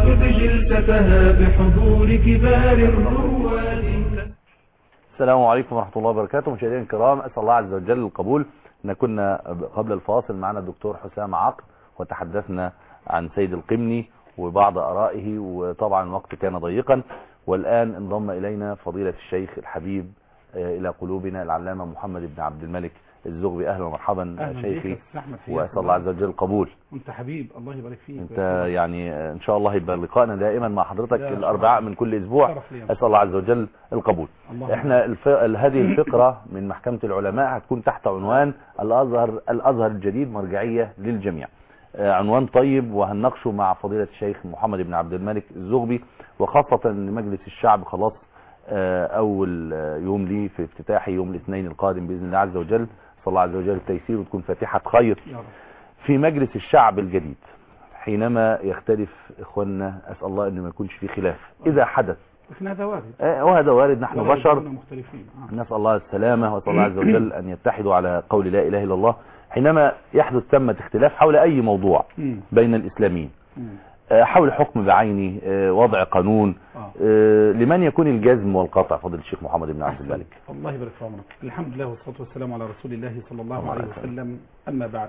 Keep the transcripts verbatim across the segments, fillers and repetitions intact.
وافد جلستها بحضور كبار الرواد. السلام عليكم ورحمة الله وبركاته. مشاهدينا الكرام، أسأل الله عز وجل القبول. إن كنا قبل الفاصل معنا الدكتور حسام عقل وتحدثنا عن سيد القمني وبعض آرائه، وطبعا الوقت كان ضيقا. والآن انضم إلينا فضيلة الشيخ الحبيب إلى قلوبنا العلامة محمد بن عبد الملك الزغبي. أهلا ومرحبا شيخي، وأسأل الله عز وجل القبول. أنت حبيب، الله يبارك فيك. أنت يعني إن شاء الله يبقى لقائنا دائما مع حضرتك الأربعاء من كل أسبوع. أسأل الله عز وجل القبول. إحنا الف... هذه الفقرة من محكمة العلماء هتكون تحت عنوان الأزهر الأزهر الجديد مرجعية للجميع. عنوان طيب، وهنناقشه مع فضيلة الشيخ محمد بن عبد الملك الزغبي، وخاصة أن مجلس الشعب خلاص أول يوم ليه في افتتاحي يوم الاثنين القادم بإذن الله عز وجل. صلى الله عز وجل التيسير وتكون فاتحة خير في مجلس الشعب الجديد. حينما يختلف إخواننا، أسأل الله أنه ما يكونش في خلاف إذا حدث، هذا وارد وهذا وارد، نحن بشر مختلفين. نسأل الله السلامة، وأسأل الله عز وجل أن يتحدوا على قول لا إله إلا الله. حينما يحدث ثمة اختلاف حول أي موضوع بين الإسلاميين، حول حكم بعينه، وضع قانون، لمن يكون الجزم والقطع؟ فضل الشيخ محمد بن عبد الملك. الله يبارك في عمرك. الحمد لله والصلاة والسلام على رسول الله صلى الله عليه وسلم. أما بعد،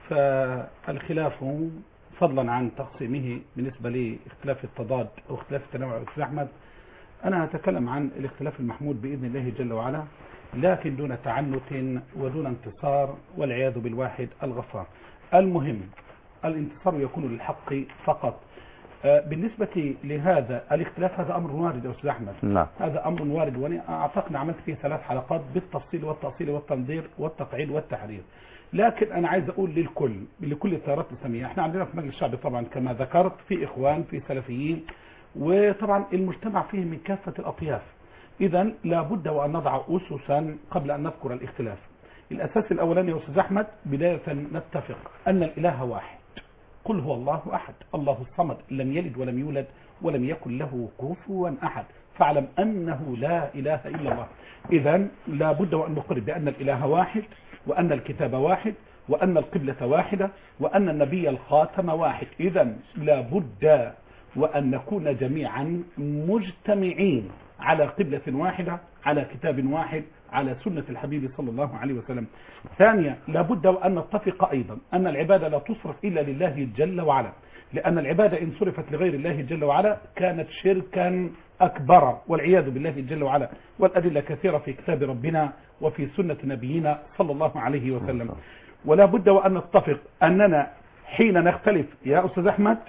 فالخلاف فضلا عن تقسيمه بالنسبة لاختلاف التضاد أو اختلاف التنوع، أستاذ أحمد أنا هتكلم عن الاختلاف المحمود بإذن الله جل وعلا، لكن دون تعنت ودون انتصار، والعياذ بالواحد الغفار. المهم الانتصار يكون للحق فقط. بالنسبة لهذا الاختلاف، هذا أمر وارد يا أستاذ أحمد. نعم. هذا أمر وارد، وأنا أعتقد عملت فيه ثلاث حلقات بالتفصيل والتأصيل والتنظير والتقعيد والتحرير. لكن أنا عايز أقول للكل لكل التيارات الإسلامية، احنا عندنا في مجلس الشعب طبعا كما ذكرت في إخوان، في سلفيين، وطبعا المجتمع فيه من كافة الأطياف. إذا لابد وأن نضع أسسا قبل أن نذكر الاختلاف. الأساس الأولاني يا أستاذ أحمد، بداية نتفق أن الإله واحد، قل هو الله أحد الله الصمد لم يلد ولم يولد ولم يكن له كفوا أحد، فاعلم أنه لا إله إلا الله. إذا لابد وأن نقر بأن الإله واحد، وأن الكتاب واحد، وأن القبلة واحدة، وأن النبي الخاتم واحد. إذا لابد وأن نكون جميعا مجتمعين على قبلة واحدة، على كتاب واحد، على سنة الحبيب صلى الله عليه وسلم. ثانيا، لابد وأن نتفق أيضا أن العبادة لا تصرف إلا لله جل وعلا، لأن العبادة إن صرفت لغير الله جل وعلا كانت شركا أكبر والعياذ بالله جل وعلا، والأدلة كثيرة في كتاب ربنا وفي سنة نبينا صلى الله عليه وسلم. ولا بد وأن نتفق أننا حين نختلف يا أستاذ أحمد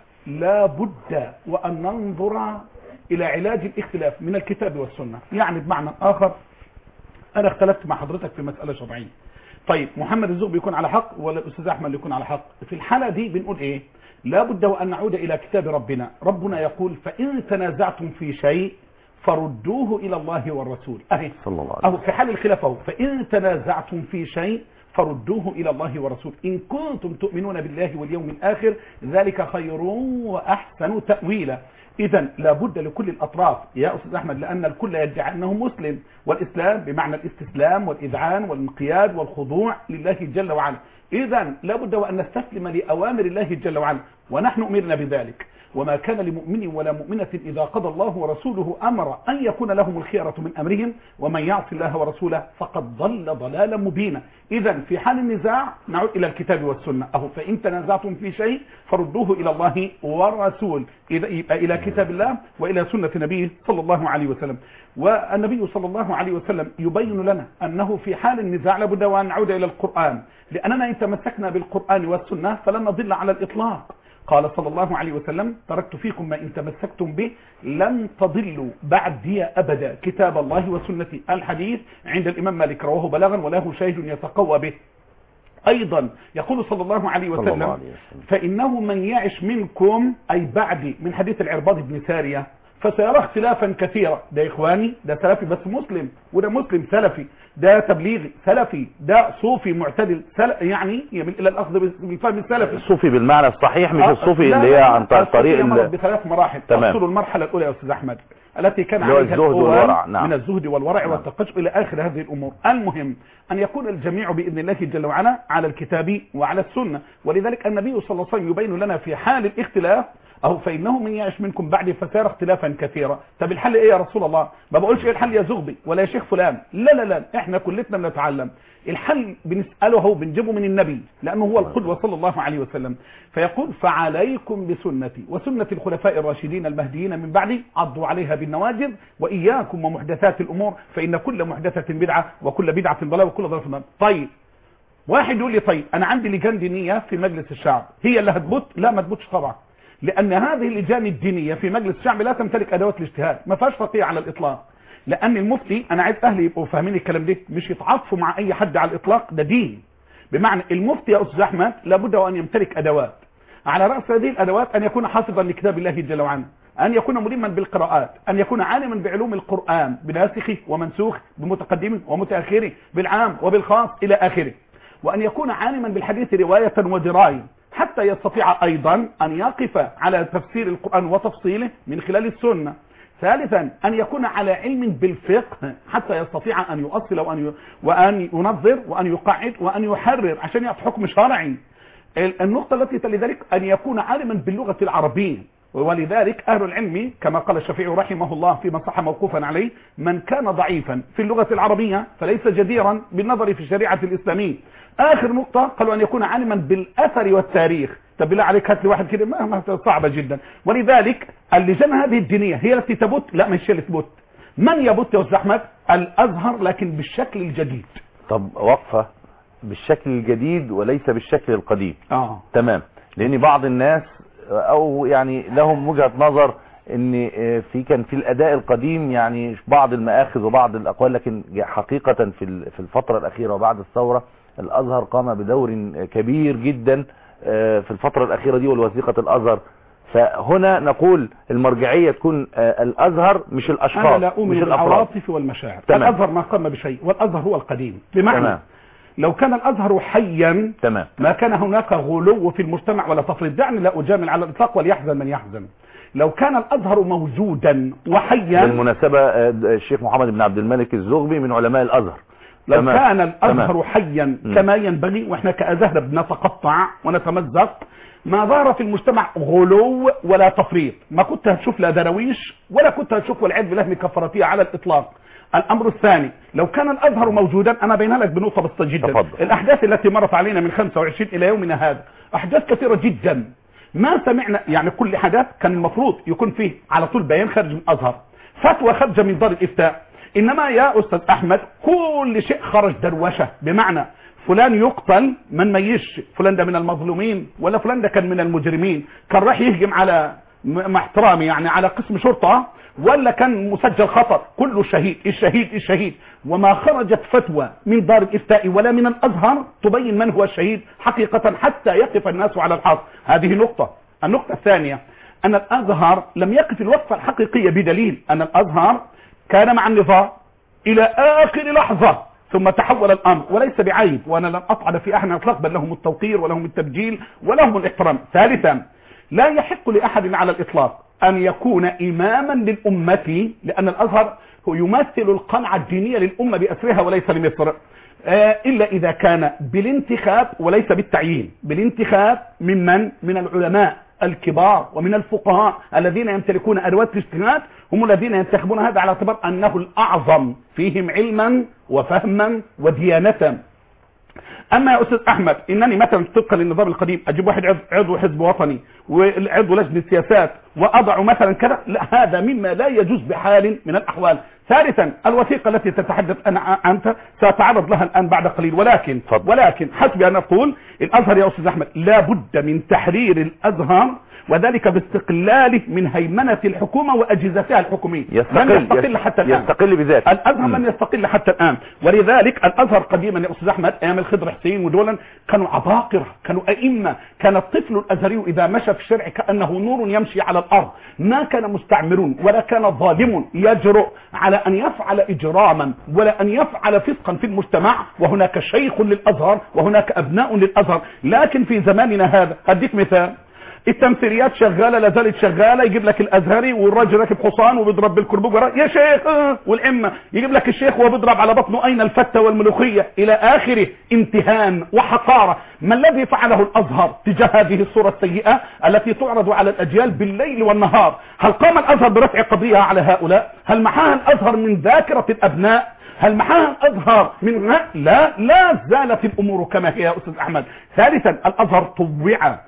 لابد وأن ننظر إلى علاج الاختلاف من الكتاب والسنة. يعني بمعنى آخر، أنا اختلفت مع حضرتك في مسألة شرعية، طيب محمد الزغبي يكون على حق ولا الأستاذ أحمد يكون على حق؟ في الحالة دي بنقول إيه؟ لابد وأن نعود إلى كتاب ربنا. ربنا يقول فإن تنازعتم في شيء فردوه إلى الله والرسول. أهي صلى الله عليه وسلم. في حال الخلاف أهو، فإن تنازعتم في شيء فردوه إلى الله والرسول إن كنتم تؤمنون بالله واليوم الآخر ذلك خير وأحسن تأويلا. إذا لابد لكل الأطراف يا أستاذ أحمد، لأن الكل يدعي أنه مسلم، والإسلام بمعنى الاستسلام والإذعان والانقياد والخضوع لله جل وعلا. إذا لابد وأن نستسلم لأوامر الله جل وعلا، ونحن أمرنا بذلك. وما كان لمؤمن ولا مؤمنة إذا قضى الله ورسوله أمر أن يكون لهم الخيرة من أمرهم ومن يعص الله ورسوله فقد ضل ضلالا مبينا. إذا في حال النزاع نعود إلى الكتاب والسنة. أهو فإن تنازعتم في شيء فردوه إلى الله والرسول، إلى كتاب الله وإلى سنة نبيه صلى الله عليه وسلم. والنبي صلى الله عليه وسلم يبين لنا أنه في حال النزاع لابد وأن نعود إلى القرآن، لأننا إن تمسكنا بالقرآن والسنة فلن نضل على الإطلاق. قال صلى الله عليه وسلم تركت فيكم ما إن تمسكتم به لن تضلوا بعدي أبدا، كتاب الله وسنتي. الحديث عند الإمام مالك رواه بلاغا وله شاهد يتقوى به. أيضا يقول صلى الله عليه وسلم فإنه من يعش منكم أي بعدي، من حديث العرباض بن سارية، فسيرى اختلافا كثيرا. ده إخواني ده سلفي بس مسلم، وده مسلم سلفي، ده تبليغي سلفي، ده صوفي معتدل سل... يعني يميل إلى الأخذ بالفهم السلفي. الصوفي بالمعنى الصحيح، مش الصوفي اللي هي عن طريق ال... بثلاث مراحل. أصل المرحلة الأولى يا أستاذ أحمد التي كان عليها الزهد والورع، نعم. من الزهد والورع نعم. والتقشف إلى آخر هذه الأمور. المهم أن يكون الجميع بإذن الله جل وعلا على الكتاب وعلى السنة. ولذلك النبي صلى الله عليه وسلم يبين لنا في حال الاختلاف أو فإنه من يعيش منكم بعد فسيرى اختلافا كثيرا. طب الحل إيه يا رسول الله؟ ما بقولش إيه الحل يا زغبي ولا يا شيخ فلان، لا لا لا، إحنا كلنا بنتعلم. الحل بنسأله هو بنجيبه من النبي لأنه هو القدوة صلى الله عليه وسلم. فيقول فعليكم بسنتي وسنة الخلفاء الراشدين المهديين من بعدي عضوا عليها بالنواجذ وإياكم ومحدثات الأمور فإن كل محدثة بدعة وكل بدعة ضلالة وكل ضلالة في النار. طيب واحد يقول لي طيب أنا عندي لجان دينية في مجلس الشعب هي اللي هتبط؟ لا ما تبطش طبعا، لأن هذه اللجان الدينية في مجلس الشعب لا تمتلك أدوات الاجتهاد، ما فيهاش فقيه على الإطلاق. لأن المفتي أنا عايز أهلي يبقوا فاهمين الكلام ده، مش يتعاطفوا مع أي حد على الإطلاق، ده دين. بمعنى المفتي يا أستاذ أحمد لابد وأن يمتلك أدوات، على رأس هذه الأدوات أن يكون حافظا لكتاب الله جل وعلا، أن يكون ملما بالقراءات، أن يكون عالما بعلوم القرآن بناسخه ومنسوخ بمتقدمه ومتأخره بالعام وبالخاص إلى آخره، وأن يكون عالما بالحديث رواية ودراية حتى يستطيع أيضا أن يقف على تفسير القرآن وتفصيله من خلال السنة. ثالثا أن يكون على علم بالفقه حتى يستطيع أن يؤصل وأن وأن ينظر وأن يقعد وأن يحرر عشان يعطي حكم شرعي. النقطة التي تلي ذلك أن يكون عالما باللغة العربية، ولذلك أهل العلم كما قال الشافعي رحمه الله فيما صح موقوفا عليه من كان ضعيفا في اللغة العربية فليس جديرا بالنظر في الشريعة الإسلامية. آخر نقطة قالوا أن يكون عالما بالأثر والتاريخ. طب بالله عليك هات لي واحد كده ما صعبة جدا. ولذلك اللجان هذه الدينية هي التي تبت؟ لا مش هي اللي تبت. من يبت يا أستاذ أحمد؟ الأزهر لكن بالشكل الجديد. طب وقفة بالشكل الجديد وليس بالشكل القديم. آه. تمام، لأن بعض الناس او يعني لهم وجهة نظر ان في كان في الاداء القديم يعني بعض المآخذ وبعض الاقوال، لكن حقيقة في في الفترة الاخيرة وبعد الثورة الازهر قام بدور كبير جدا في الفترة الاخيرة دي والوثيقة الازهر. فهنا نقول المرجعية تكون الازهر مش الاشخاص، أنا لا أؤمن مش بالعواطف والمشاعر. الازهر ما قام بشيء والازهر هو القديم. بمعنى تمام. لو كان الازهر حيا تمام ما كان هناك غلو في المجتمع ولا تفريط. دعني لا اجامل على الاطلاق وليحزن من يحزن. لو كان الازهر موجودا وحيا، بالمناسبة الشيخ محمد بن عبد الملك الزغبي من علماء الازهر، لو تمام. كان الازهر تمام. حيا كما ينبغي، واحنا كازهر بنتقطع ونتمزق، ما ظهر في المجتمع غلو ولا تفريط، ما كنت هتشوف لا درويش ولا كنت هتشوف والعياذ بالله مكفراتيه على الاطلاق. الامر الثاني لو كان الازهر موجودا، انا بينها لك بنقطه بسيطه جدا. تفضل. الاحداث التي مرت علينا من خمسة وعشرين الى يومنا هذا احداث كثيره جدا، ما سمعنا يعني كل حدث كان المفروض يكون فيه على طول بيان خارج من الازهر، فتوى خارجه من دار الافتاء. انما يا استاذ احمد كل شيء خرج دروشه، بمعنى فلان يقتل من ميش، فلان ده من المظلومين ولا فلان ده كان من المجرمين، كان راح يهجم على مع احترامي يعني على قسم شرطه ولا كان مسجل خطر، كله شهيد الشهيد الشهيد. وما خرجت فتوى من دار الافتاء ولا من الازهر تبين من هو الشهيد حقيقة حتى يقف الناس على الحق. هذه نقطة. النقطة الثانية ان الازهر لم يقف الوقفة الحقيقية بدليل ان الازهر كان مع النظام الى اخر لحظة ثم تحول الامر، وليس بعيب وانا لم اطعن في احد اطلاق، بل لهم التوقير ولهم التبجيل ولهم الاحترام. ثالثا لا يحق لاحد على الاطلاق ان يكون اماما للامة، لان الازهر هو يمثل القنعة الدينية للامة باسرها وليس لمصر، آه الا اذا كان بالانتخاب وليس بالتعيين. بالانتخاب ممن؟ من العلماء الكبار ومن الفقهاء الذين يمتلكون ادوات الاجتهاد، هم الذين ينتخبون هذا على اعتبار انه الاعظم فيهم علما وفهما وديانة. اما يا استاذ احمد انني مثلا طبقا للنظام القديم اجيب واحد عضو حزب وطني وعضو لجنه سياسات واضع مثلا كذا، لا، هذا مما لا يجوز بحال من الاحوال. ثالثا الوثيقه التي تتحدث انا انت ساتعرض لها الان بعد قليل، ولكن فضل. ولكن حسبي ان اقول الازهر يا استاذ احمد لا بد من تحرير الازهر، وذلك باستقلاله من هيمنة الحكومة وأجهزتها الحكومية. يستقل لن يستقل حتى الآن. يستقل بذاته. الأزهر لن يستقل حتى الآن، ولذلك الأزهر قديما يا أستاذ أحمد أيام الخضر حسين ودولا كانوا عباقرة، كانوا أئمة، كان الطفل الأزهري إذا مشى في الشارع كأنه نور يمشي على الأرض، ما كان مستعمرون ولا كان ظالم يجرؤ على أن يفعل إجراما ولا أن يفعل فسقا في المجتمع، وهناك شيخ للأزهر وهناك أبناء للأزهر. لكن في زماننا هذا أديك مثال، التمثيليات شغاله لا زالت شغاله، يجيب لك الازهري والراجل راكب حصان وبيضرب بالكربوج يا شيخ آه والعمه، يجيب لك الشيخ وهو بيضرب على بطنه اين الفته والملوخيه الى اخره. امتهان وحقاره. ما الذي فعله الازهر تجاه هذه الصوره السيئه التي تعرض على الاجيال بالليل والنهار؟ هل قام الازهر برفع قضيه على هؤلاء؟ هل محاها الازهر من ذاكره الابناء؟ هل محاها الازهر من لا لا زالت الامور كما هي يا استاذ احمد. ثالثا الازهر طوع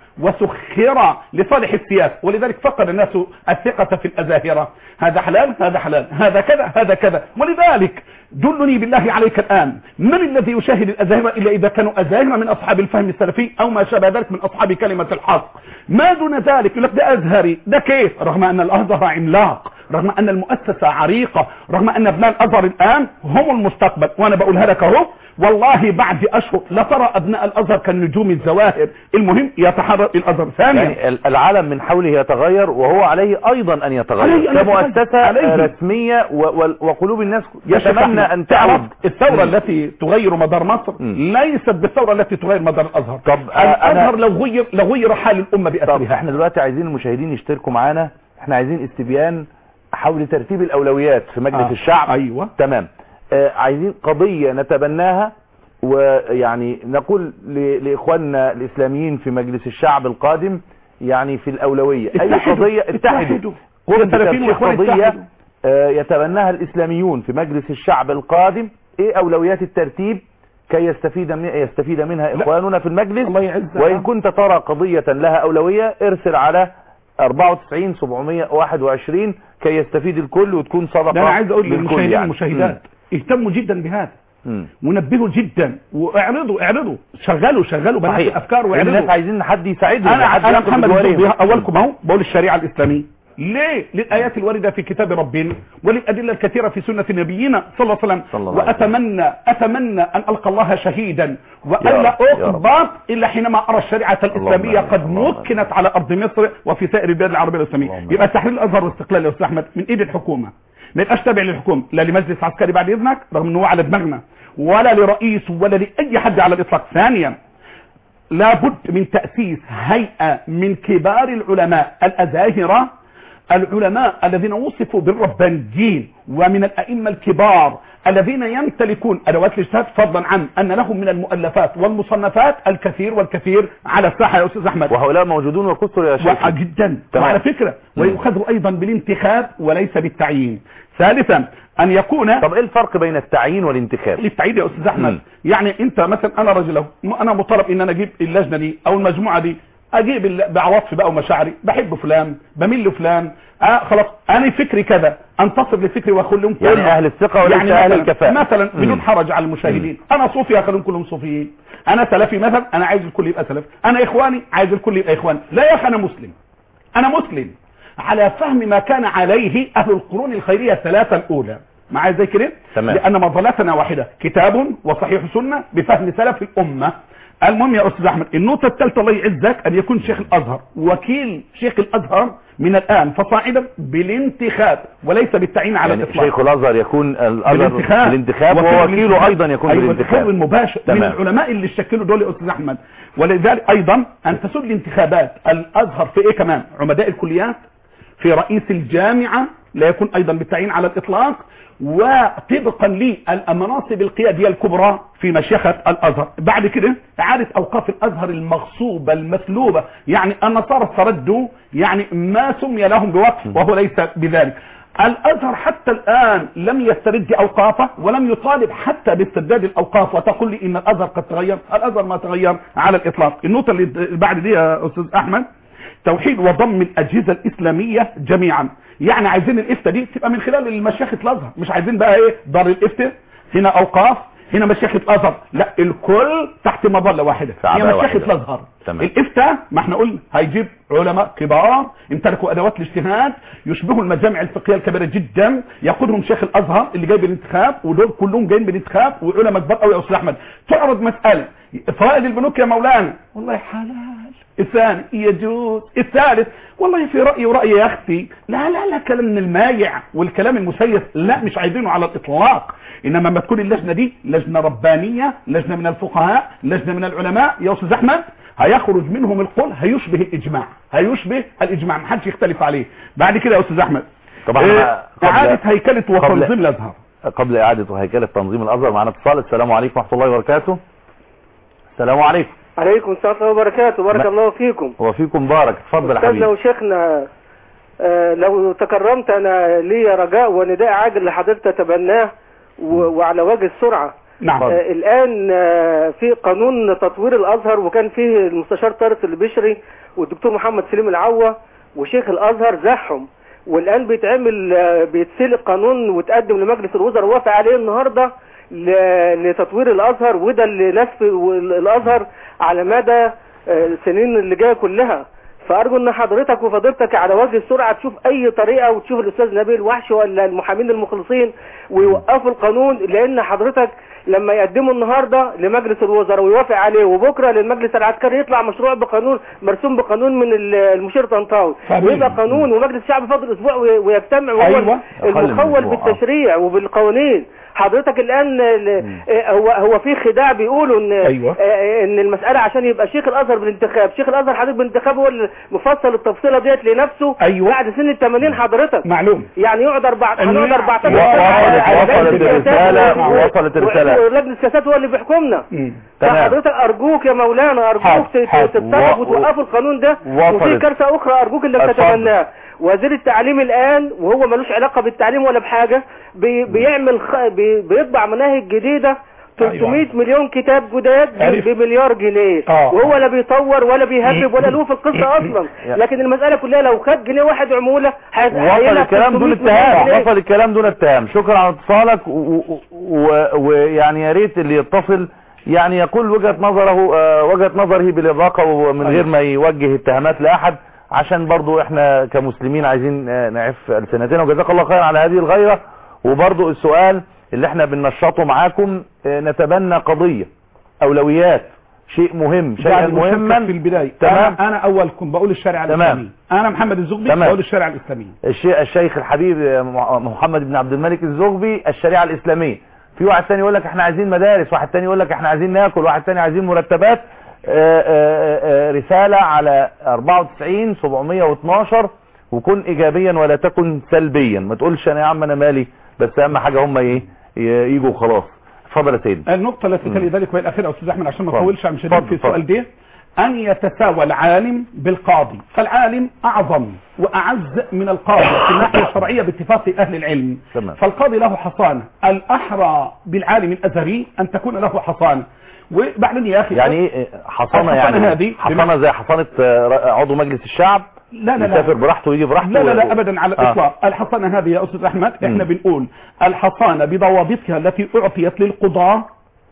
وسخر لصالح السياسه، ولذلك فقد الناس الثقه في الازاهره. هذا حلال هذا حلال هذا كذا هذا كذا. ولذلك دلني بالله عليك الان من الذي يشاهد الازاهره الا اذا كانوا ازاهره من اصحاب الفهم السلفي او ما شابه ذلك من اصحاب كلمه الحق. ما دون ذلك يقول لك ده ازهري ده كيف، رغم ان الازهر عملاق، رغم ان المؤسسه عريقه، رغم ان ابناء الازهر الان هم المستقبل. وانا بقولها لك اهو والله بعد اشهر لترى ابناء الازهر كالنجوم الزواهر. المهم يتحرك الازهر. ثانيا يعني العالم من حوله يتغير وهو عليه ايضا ان يتغير كمؤسسه رسميه وقلوب الناس يتمنى ان تعرف. الثوره التي تغير مدار مصر م. ليست بالثوره التي تغير مدار الازهر. طب الازهر لو غير لو غير حال الامه باسرها. طب احنا دلوقتي عايزين المشاهدين يشتركوا معانا، احنا عايزين استبيان حول ترتيب الاولويات في مجلس آه. الشعب. ايوه تمام. آه عايزين قضيه نتبناها ويعني نقول لاخواننا الاسلاميين في مجلس الشعب القادم يعني في الاولويه اي قضيه اتحدوا قضيه قضيه آه يتبناها الاسلاميون في مجلس الشعب القادم، ايه اولويات الترتيب كي يستفيد من يستفيد منها اخواننا في المجلس. وان كنت ترى قضيه لها اولويه ارسل على أربعة وتسعين سبعمية واحد وعشرين كي يستفيد الكل وتكون صدقه. انا عايز اقول للمشاهدين يعني. المشاهدات اهتموا جدا بهذا ونبهوا جدا واعرضوا اعرضوا شغلوا شغلوا بنات الافكار واعرضوا. الناس عايزين حد يساعدهم. انا انا محمد اولكم اهو بقول الشريعه الاسلاميه ليه؟ للآيات الواردة في كتاب ربنا وللأدلة الكثيرة في سنة نبينا صلى الله عليه وسلم. وأتمنى أتمنى أن ألقى الله شهيدا وألا أقبض إلا حينما أرى الشريعة الإسلامية قد مكنت على أرض مصر وفي سائر البلاد العربية الإسلامية. يبقى تحرير الأزهر والاستقلال يا أستاذ أحمد من إيد الحكومة، ما يبقاش تابع للحكومة لا لمجلس عسكري بعد إذنك رغم أنه على دماغنا ولا لرئيس ولا لأي حد على الإطلاق. ثانيا لابد من تأسيس هيئة من كبار العلماء الأزاهرة، العلماء الذين وصفوا بالربانيين ومن الأئمة الكبار الذين يمتلكون أدوات الاجتهاد، فضلا عن أن لهم من المؤلفات والمصنفات الكثير والكثير على الساحة يا أستاذ أحمد. وهؤلاء موجودون وكثر يا شيخ جدا. وعلى فكرة ويؤخذوا أيضا بالانتخاب وليس بالتعيين. ثالثا أن يكون. طب إيه الفرق بين التعيين والانتخاب؟ التعيين يا أستاذ أحمد م. يعني أنت مثلا أنا رجل أنا مطالب إن أنا أجيب اللجنة دي أو المجموعة دي، اجيب بعواطفي بقى ومشاعري، بحب فلان بميل لفلان، آه خلاص انا فكري كذا، انتصر لفكري واخليهم يعني كلهم اهل الثقه وليس يعني اهل الكفاءه مثلا مم. بدون حرج على المشاهدين. مم. انا صوفي اخليهم كلهم صوفيين، انا سلفي مثلا انا عايز الكل يبقى سلفي، انا اخواني عايز الكل يبقى اخواني. لا يا اخي انا مسلم، انا مسلم على فهم ما كان عليه اهل القرون الخيريه الثلاثه الاولى. معايا زي كده؟ لان مظلتنا واحده، كتاب وصحيح سنه بفهم سلف الامه. المهم يا استاذ احمد النقطه الثالثه الله يعزك ان يكون شيخ الازهر وكيل شيخ الازهر من الان فصاعدا بالانتخاب وليس بالتعيين على يعني الاطلاق. شيخ الازهر يكون الازهر بالانتخاب, بالانتخاب ووكيله ايضا يكون أيوة بالانتخاب المباشر من العلماء اللي شكلوا دول يا استاذ احمد. ولذلك ايضا ان تسد الانتخابات الازهر في ايه كمان؟ عمداء الكليات، في رئيس الجامعه لا يكون ايضا بالتعيين على الاطلاق، وطبقا للمناصب القياديه الكبرى في مشيخه الازهر. بعد كده اعاده اوقاف الازهر المغصوبه المسلوبه، يعني النصارى استردوا يعني ما سمي لهم بوقف وهو ليس بذلك. الازهر حتى الان لم يسترد اوقافه ولم يطالب حتى باسترداد الاوقاف، وتقول لي ان الازهر قد تغير. الازهر ما تغير على الاطلاق. النقطه اللي بعد دي يا استاذ احمد توحيد وضم الاجهزه الاسلاميه جميعا. يعني عايزين الافتاء دي تبقى من خلال المشايخ الازهر، مش عايزين بقى ايه دار الافتاء هنا اوقاف هنا مشايخ الازهر، لا الكل تحت مظله واحده هي مشايخ الازهر. الافتاء ما احنا قلنا هيجيب علماء كبار امتلكوا ادوات الاجتهاد يشبهوا المجامع الفقهيه الكبيره جدا، يقودهم شيخ الازهر اللي جاي بالانتخاب، ودول كلهم جايين بالانتخاب وعلماء كبار قوي يا استاذ احمد. تعرض مساله فوائد البنوك يا مولانا، والله حلال الثاني يجوز، الثالث والله في رأيي ورأيي يا أختي، لا لا لا كلام من المايع والكلام المسيس لا مش عايزينه على الإطلاق. إنما ما تكون اللجنة دي لجنة ربانية، لجنة من الفقهاء، لجنة من العلماء يا أستاذ أحمد، هيخرج منهم القول هيشبه الإجماع، هيشبه الإجماع ما حدش يختلف عليه. بعد كده يا أستاذ أحمد طبعا إيه إعادة هيكلة وتنظيم الأزهر. قبل إعادة هيكلة تنظيم الأزهر معنا اتصال. السلام عليكم ورحمة الله وبركاته. السلام عليكم. عليكم السلام ورحمة الله وبركاته. بارك الله فيكم. وفيكم بارك. اتفضل يا حبيبي. أستاذنا وشيخنا آه لو تكرمت أنا لي رجاء ونداء عاجل لحضرتك تتبناه وعلى وجه السرعة. نعم. آه الآن آه في قانون تطوير الأزهر، وكان فيه المستشار طارق البشري والدكتور محمد سليم العوة وشيخ الأزهر زحهم، والآن بيتعمل آه بيتسلق قانون وتقدم لمجلس الوزراء ووافق عليه النهارده لتطوير الازهر، وده اللي نسف الازهر على مدى السنين اللي جايه كلها. فارجو ان حضرتك وفضيلتك على وجه السرعه تشوف اي طريقه وتشوف الاستاذ نبيل وحش ولا المحامين المخلصين ويوقفوا القانون، لان حضرتك لما يقدموا النهارده لمجلس الوزراء ويوافق عليه وبكره للمجلس العسكري يطلع مشروع بقانون مرسوم بقانون من المشير طنطاوي ويبقى قانون ومجلس الشعب فاضل اسبوع ويجتمع وهو أيوة. المخول بالتشريع وبالقوانين. حضرتك الان هو هو في خداع بيقولوا ان أيوة. ان المساله عشان يبقى شيخ الازهر بالانتخاب، شيخ الازهر حضرتك بالانتخاب هو اللي مفصل التفصيله ديت لنفسه. أيوة. بعد سن الثمانين حضرتك معلوم يعني يقعد أربعة هنقعد أربعة وصلت الرساله وصلت الرساله ولجنه السياسات هو اللي بيحكمنا. فحضرتك ارجوك يا مولانا ارجوك تتصرف وتوقفوا القانون ده. وفي كارثه اخرى ارجوك انك تتبناها. وزير التعليم الان وهو ملوش علاقه بالتعليم ولا بحاجه بي بيعمل خ... بي بيطبع مناهج جديده ثلاثمائة مليون كتاب جداد بمليار جنيه. آه. وهو لا بيطور ولا بيهرب ولا له في القصه اصلا. لكن المساله كلها لو خد جنيه واحد عموله وصل الكلام دون اتهام. وصل الكلام دون اتهام. شكرا على اتصالك. ويعني يا ريت اللي يتصل يعني يقول وجهة نظره آه وجهة نظره بالإضاقة ومن غير ما يوجه اتهامات لأحد، عشان برضو احنا كمسلمين عايزين آه نعف ألسنتنا. وجزاك الله خير على هذه الغيرة. وبرضو السؤال اللي احنا بننشطه معاكم آه نتبنى قضية أولويات، شيء مهم، شيء مهما في البداية. تمام. أنا, أنا أول كنت بقول الشريعة الإسلامية. أنا محمد الزغبي بقول الشريعة الإسلامية. الشيخ الحبيب محمد بن عبد الملك الزغبي الشريعة الإسلامية. في واحد تاني يقول لك احنا عايزين مدارس، واحد تاني يقول لك احنا عايزين ناكل، واحد تاني عايزين مرتبات. آآ آآ رسالة على أربعة وتسعين سبعمية واثناشر وكن ايجابيا ولا تكن سلبيا. ما تقولش انا يا عم انا مالي، بس اهم حاجة هم ايه يجوا خلاص. اتفضل يا سيدي. النقطة التي تلي ذلك وهي الأخيرة يا أستاذ أحمد عشان ما اطولش عن شديد في السؤال ده، أن يتساوى العالم بالقاضي. فالعالم أعظم وأعز من القاضي في الناحية الشرعية باتفاق أهل العلم. تمام. فالقاضي له حصانة. الأحرى بالعالم الأزهري أن تكون له حصانة. وبعدين يا أخي يعني ايه حصانة؟ يعني هذه حصانة زي حصانة عضو مجلس الشعب لا لا يسافر براحته ويجي براحته؟ لا لا لا أبدا على الإطلاق. آه. الحصانة هذه يا أستاذ أحمد احنا م. بنقول الحصانة بضوابطها التي أعطيت للقضاة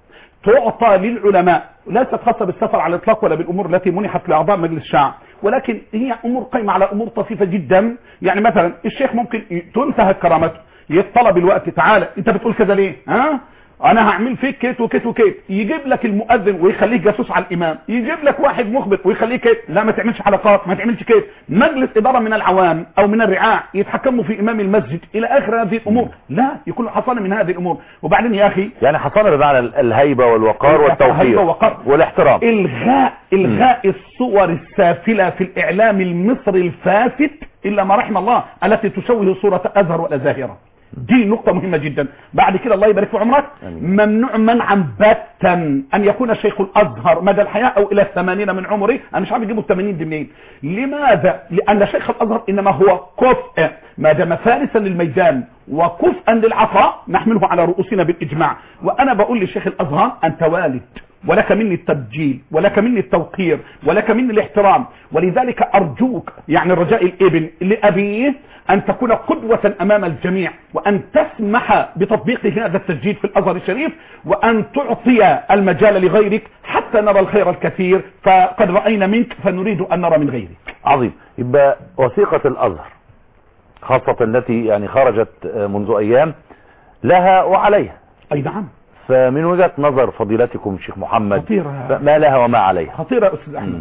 تعطى للعلماء، ليست خاصة بالسفر على الإطلاق ولا بالأمور التي منحت لأعضاء مجلس الشعب، ولكن هي أمور قائمة على أمور طفيفة جدا. يعني مثلا الشيخ ممكن تنتهك كرامته، يطلب الوقت تعالى أنت بتقول كذا ليه؟ ها؟ انا هعمل فيك كيت وكيت وكيت. يجيب لك المؤذن ويخليك جاسوس على الامام، يجيب لك واحد مخبط ويخليك كيت. لا ما تعملش حلقات، ما تعملش كيت. مجلس اداره من العوام او من الرعاع يتحكموا في امام المسجد الى اخر هذه الامور. لا يكون له حصانه من هذه الامور. وبعدين يا اخي يعني حصانه بمعنى الهيبه والوقار والتوقير والاحترام. الغاء الغاء الصور السافله في الاعلام المصري الفاسد الا ما رحم الله التي تشوه صوره ازهر والازاهره. دي نقطة مهمة جدا. بعد كده الله يبارك في عمرك، ممنوع منعا باتا ان يكون شيخ الازهر مدى الحياة او الى الثمانين من عمره. انا مش عارف يجيبوا الثمانين دي منين. لماذا؟ لان شيخ الازهر انما هو كفء ما دام فارسا للميدان وكفءا للعطاء نحمله على رؤوسنا بالاجماع. وانا بقول لشيخ الازهر انت والد ولك مني التبجيل ولك مني التوقير ولك مني الاحترام. ولذلك ارجوك يعني رجاء الابن لابيه ان تكون قدوة امام الجميع، وان تسمح بتطبيق هذا التسجيل في الازهر الشريف، وان تعطي المجال لغيرك حتى نرى الخير الكثير. فقد رأينا منك فنريد ان نرى من غيرك. عظيم. يبقى وثيقة الازهر خاصة التي يعني خرجت منذ ايام لها وعليها. اي نعم. فمن وجهة نظر فضيلتكم شيخ محمد خطيرة. ما لها وما عليها؟ خطيرة يا أستاذ أحمد.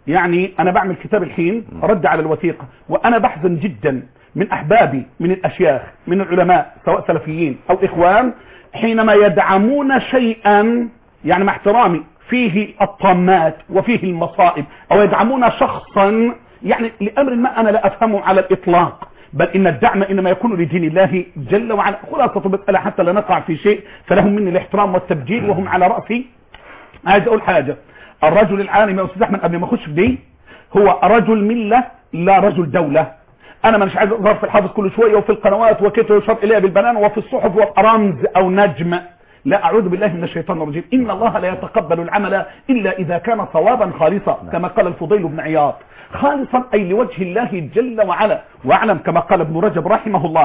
يعني انا بعمل كتاب الحين رد على الوثيقة، وانا بحزن جدا من احبابي من الاشياخ من العلماء سواء سلفيين او اخوان حينما يدعمون شيئا يعني مع احترامي فيه الطامات وفيه المصائب، او يدعمون شخصا يعني لامر ما انا لا افهمه على الاطلاق، بل ان الدعم انما يكون لدين الله جل وعلا. خلاصة المسألة حتى لا نقع في شيء فلهم مني الاحترام والتبجيل وهم على رأسي. عايز اقول حاجة، الرجل العالم يا استاذ احمد قبل ما اخش في دي هو رجل ملة لا رجل دولة. انا مش عايز اظهر في الحافظ كل شوية وفي القنوات وكتر يشار اليها بالبنان وفي الصحف ورمز او نجم، لا اعوذ بالله من الشيطان الرجيم. ان الله لا يتقبل العمل الا اذا كان صوابا خالصا كما قال الفضيل بن عياض، خالصا اي لوجه الله جل وعلا. واعلم كما قال ابن رجب رحمه الله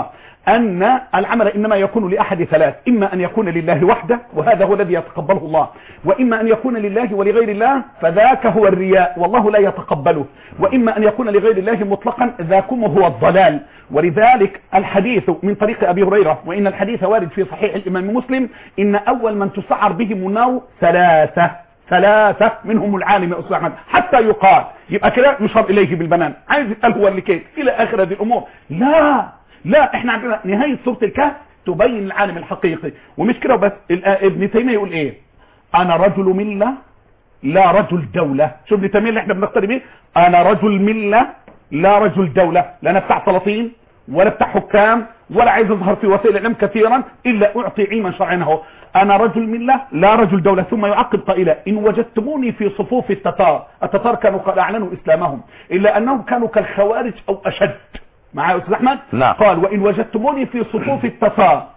ان العمل انما يكون لاحد ثلاث، اما ان يكون لله وحده وهذا هو الذي يتقبله الله، واما ان يكون لله ولغير الله فذاك هو الرياء والله لا يتقبله، واما ان يكون لغير الله مطلقا ذاكم هو الضلال. ولذلك الحديث من طريق ابي هريره، وان الحديث وارد في صحيح الامام مسلم، ان اول من تسعر بهم النار ثلاثه ثلاثة منهم العالم يا أستاذ أحمد حتى يقال، يبقى كده يشار إليه بالبنان، عايز يتقال هو اللي كيف إلى آخر هذه الأمور. لا لا احنا عندنا نهاية سورة الكهف تبين العالم الحقيقي، ومش كده بس. ابن تيمية يقول ايه؟ أنا رجل ملة لا رجل دولة. شوف ابن تيمية اللي احنا بنختار بيه، أنا رجل ملة لا رجل دولة، لا أنا بتاع سلاطين ولا بتاع حكام ولا عايز اظهر في وسائل الاعلام كثيرا الا اعطي علما شرعيا. اهو انا رجل مله لا رجل دوله. ثم يعقب قائلا ان وجدتموني في صفوف التتار، التتار كانوا قد اعلنوا اسلامهم الا انهم كانوا كالخوارج او اشد. معايا يا استاذ احمد؟ نعم. قال وان وجدتموني في صفوف التتار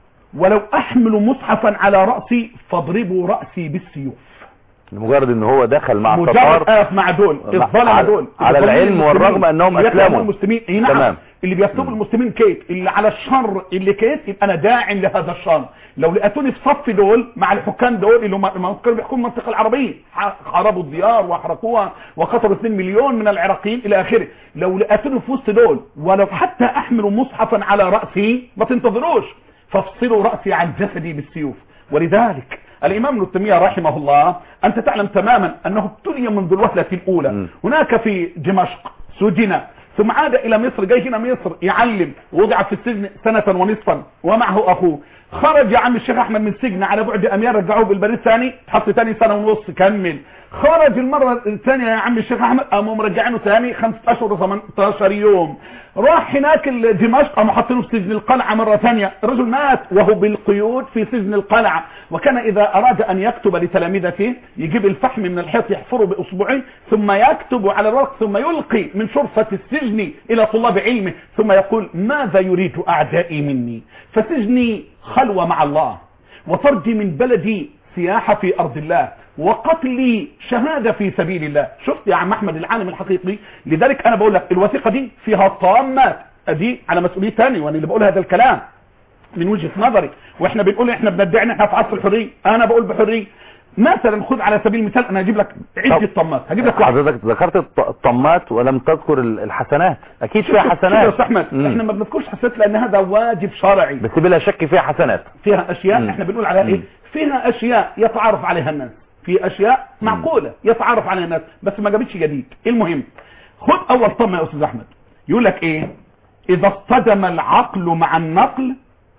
ولو احمل مصحفا على راسي فاضربوا راسي بالسيوف. لمجرد ان هو دخل مع مجرد التتار اقف مع دول الظلمه دول على العلم والرغم انهم اسلموا المسلمين. اي نعم. تمام. اللي بيكتبوا المسلمين كيت اللي على الشر اللي كيت يبقى انا داعم لهذا الشر. لو لقيتوني في صف دول مع الحكام دول اللي هم كانوا بيحكموا المنطقه العربيه، خربوا الديار واحرقوها وقتلوا اثنين مليون من العراقيين الى اخره، لو لقيتوني في وسط دول ولو حتى احمل مصحفا على راسي ما تنتظروش فافصلوا راسي عن جسدي بالسيوف. ولذلك الامام ابن تيميه رحمه الله انت تعلم تماما انه ابتلي منذ الوهله الاولى. م. هناك في دمشق سجن ثم عاد الى مصر، جاي هنا مصر يعلم، ووضع في السجن سنه ونصفا ومعه اخوه. خرج يا عم الشيخ احمد من السجن على بعد اميال، رجعوه بالبريد ثاني تحط ثاني سنه ونص كمل. خرج المره الثانيه يا عم الشيخ احمد قاموا مرجعينه ثاني خمسة اشهر وثمانية عشر يوم. راح هناك دمشق قاموا حاطينه في سجن القلعه مره ثانيه. الرجل مات وهو بالقيود في سجن القلعه، وكان اذا اراد ان يكتب لتلامذته يجيب الفحم من الحيط يحفره باصبعه ثم يكتب على الورق ثم يلقي من شرفه السجن الى طلاب علمه ثم يقول ماذا يريد اعدائي مني؟ فسجني خلوه مع الله، وطردي من بلدي سياحه في ارض الله، وقتلي شهادة في سبيل الله. شفت يا عم احمد العالم الحقيقي؟ لذلك انا بقول لك الوثيقة دي فيها طامات، ادي على مسؤولية تاني، وانا اللي بقول هذا الكلام من وجهة نظري، واحنا بنقول احنا بندعي ان احنا في عصر الحرية. انا بقول بحرية. مثلا خذ على سبيل المثال انا هجيب لك عدة طمات، هجيب لك واحد. حضرتك ذكرت الطمات ولم تذكر الحسنات، اكيد فيها حسنات. يا احمد احنا ما بنذكرش حسنات لان هذا واجب شرعي، بس بلا شك فيها حسنات، فيها اشياء مم. احنا بنقول عليها ايه؟ فيها اشياء يتعارف عليها الناس، في اشياء معقولة يتعارف عليها الناس بس ما جابتش جديد. المهم خد اول طمة يا استاذ احمد، يقول لك ايه؟ اذا اصطدم العقل مع النقل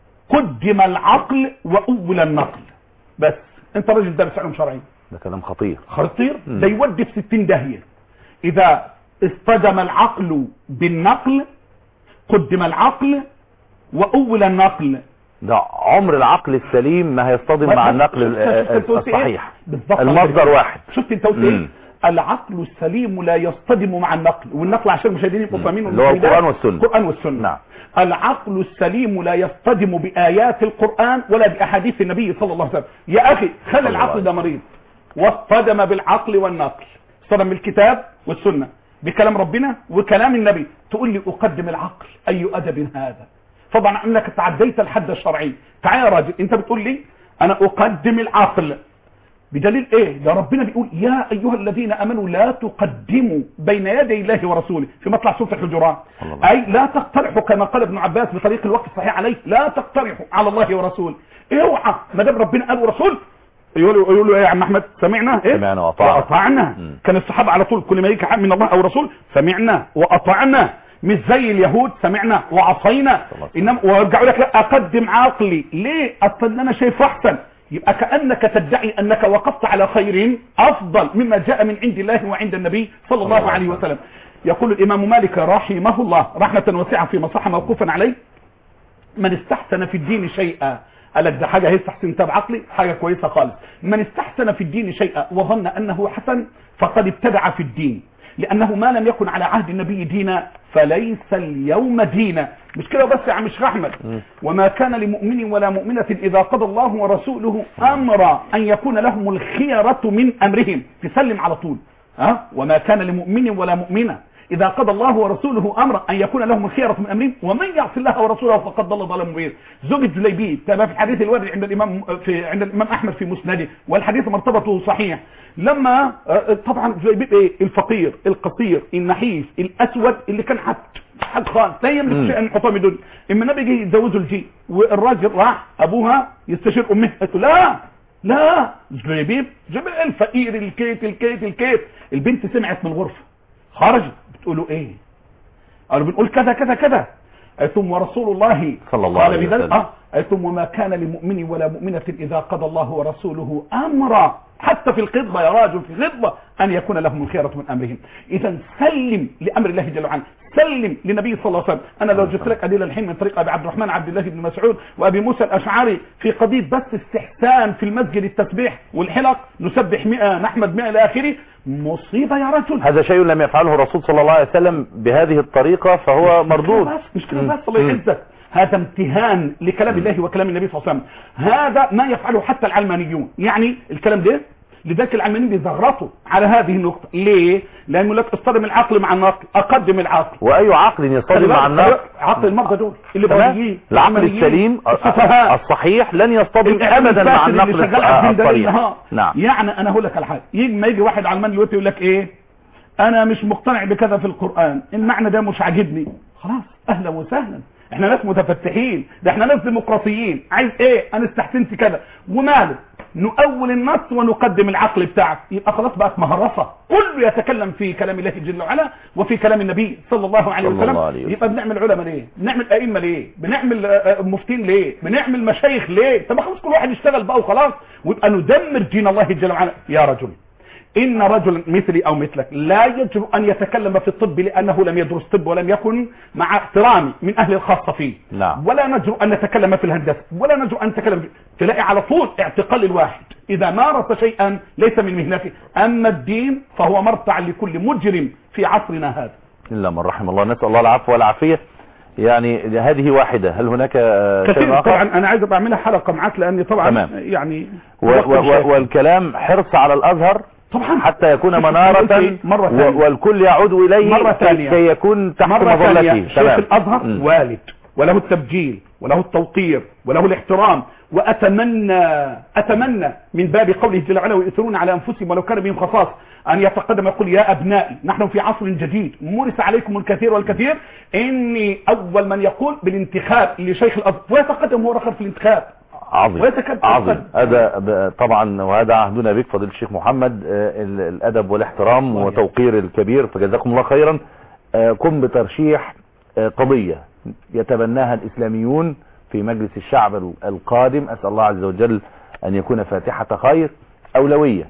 قدم العقل واول النقل. بس انت راجل دارس علوم شرعي، ده كلام خطير خطير، ده يودي في ستين داهية. اذا اصطدم العقل بالنقل قدم العقل واول النقل. ده عمر العقل السليم ما هيصطدم مع النقل الصحيح، المصدر واحد. شفت انت قلت ايه؟ العقل السليم لا يصطدم مع النقل، والنقل عشان المشاهدين يبقوا فاهمين اللي هو القرآن والسنة. القرآن والسنة. نعم. العقل السليم لا يصطدم بآيات القرآن ولا بأحاديث النبي صلى الله عليه وسلم. يا اخي خلي العقل ده مريض، واصطدم بالعقل والنقل، اصطدم بالكتاب والسنة بكلام ربنا وكلام النبي، تقول لي اقدم العقل؟ اي ادب هذا؟ طبعا انك تعديت الحد الشرعي. تعال يا راجل انت بتقول لي انا اقدم العقل بدليل ايه؟ ده ربنا بيقول يا ايها الذين امنوا لا تقدموا بين يدي الله ورسوله في مطلع سوره الحجرات، اي لا تقترحوا كما قال ابن عباس بطريق الوقت الصحيح عليه، لا تقترحوا على الله ورسوله. اوعى ما دام ربنا قال ورسول يقولوا يقولوا ايه يا عم احمد؟ سمعنا ايه؟ سمعنا واطعنا. واطعنا. كان الصحابه على طول كل ما يجي حق من الله او رسول سمعنا واطعنا، مش زي اليهود سمعنا وعصينا. انما ويرجعوا لك لا اقدم عقلي ليه؟ اصل انا شايفه احسن. يبقى كانك تدعي انك وقفت على خير افضل مما جاء من عند الله وعند النبي صلى الله عليه وسلم. يقول الامام مالك رحمه الله رحمه واسعه في مصحة موقوفا عليه: من استحسن في الدين شيئا، قال لك ده حاجه هي استحسنتها بعقلي، حاجه كويسه خالص. من استحسن في الدين شيئا وظن انه حسن فقد ابتدع في الدين، لانه ما لم يكن على عهد النبي دينا فليس اليوم دينا. مش كده بس يا عم شيخ احمد. وما كان لمؤمن ولا مؤمنه اذا قضى الله ورسوله امرا ان يكون لهم الخيره من امرهم. تسلم على طول. ها وما كان لمؤمن ولا مؤمنه إذا قضى الله ورسوله أمرا أن يكون لهم الخيرة من أمرهم ومن يعص الله ورسوله فقد ضل ضلالا مبينا. زوج الجليبي تابع في الحديث الوارد عند الإمام في عند الإمام أحمد في مسنده، والحديث مرتبطه صحيح. لما طبعا جليبي إيه؟ الفقير القصير النحيف الأسود اللي كان حد حد خالص لا يملك شيئا من حطام الدنيا. اما النبي جه يتزوجه الجي والراجل راح أبوها يستشير أمه قالت له لا لا جليبيب جيب الفقير الكيت الكيت الكيت. البنت سمعت من الغرفة خرجت بتقولوا ايه؟ قالوا بنقول كذا كذا كذا. قالتم ورسول الله صلى الله عليه وسلم اه قالتم وما كان لمؤمن ولا مؤمنة اذا قضى الله ورسوله امرا حتى في الخطبه يا راجل في الخطبه ان يكون لهم الخيرة من امرهم. اذا سلم لامر الله جل وعلا، سلم للنبي صلى الله عليه وسلم. انا لو جبت لك ادله الحين من طريق ابي عبد الرحمن عبد الله بن مسعود وابي موسى الاشعري في قضيه بس استحسان في المسجد التسبيح والحلق، نسبح مئة نحمد مئة الى اخره، مصيبه يا رجل. هذا شيء لم يفعله الرسول صلى الله عليه وسلم بهذه الطريقه فهو مردود. مش كده بس الله يعزك، هذا امتهان لكلام الله وكلام النبي صلى الله عليه وسلم. هذا ما يفعله حتى العلمانيون، يعني الكلام ده لذلك العلمانيين بيزغرطوا على هذه النقطة. ليه؟ لأنه لك اصطدم العقل مع النقل، أقدم العقل. وأي عقل يصطدم مع النقل؟ عقل المرضى دول اللي بيجي العقل السليم الصحيح لن يصطدم أبدا مع النقل الصريح. نعم. يعني أنا هقول لك على حاجة، يجي ما يجي واحد علماني دلوقتي يقول لك إيه؟ أنا مش مقتنع بكذا في القرآن، المعنى ده مش عاجبني. خلاص أهلا وسهلا، احنا ناس متفتحين، ده احنا ناس ديمقراطيين. عايز ايه؟ انا استحسنت كذا وماله، نؤول النص ونقدم العقل بتاعك. يبقى خلاص بقت مهرسه، كله يتكلم في كلام الله جل وعلا وفي كلام النبي صلى الله عليه وسلم. يبقى بنعمل علماء ليه؟ بنعمل ائمه ليه؟ بنعمل مفتين ليه؟ بنعمل مشايخ ليه؟ طب خلاص كل واحد يشتغل بقى وخلاص، ويبقى ندمر دين الله جل وعلا. يا رجل إن رجل مثلي أو مثلك لا يجب أن يتكلم في الطب لأنه لم يدرس طب ولم يكن مع احترامي من أهل الخاصة فيه. نعم. ولا نجرؤ أن نتكلم في الهندسة، ولا نجرؤ أن نتكلم في... تلاقي على طول اعتقال الواحد إذا مارس شيئا ليس من مهنته. أما الدين فهو مرتع لكل مجرم في عصرنا هذا. إلا من رحم الله، نسأل الله العفو والعافية. يعني هذه واحدة، هل هناك شيء آخر؟ طبعا أنا عايز أعملها حلقة معك لأني طبعا تمام. يعني و و والكلام حرص على الأزهر طبعا حتى يكون منارة والكل يعود إليه مرة ثانية كي يكون تحت مظلته. شيخ الأزهر م. والد وله التبجيل وله التوقير وله الاحترام، وأتمنى أتمنى من باب قوله جل وعلا ويؤثرون على أنفسهم ولو كان بهم خصاص أن يتقدم يقول يا أبنائي نحن في عصر جديد مورس عليكم الكثير والكثير، إني أول من يقول بالانتخاب لشيخ الأزهر ويتقدم هو رخر في الانتخاب. عظيم عظيم. هذا طبعا وهذا عهدنا بك فضيلة الشيخ محمد، الأدب والاحترام وتوقير الكبير، فجزاكم الله خيرا. قم بترشيح قضية يتبناها الإسلاميون في مجلس الشعب القادم، أسأل الله عز وجل أن يكون فاتحة خير. أولوية،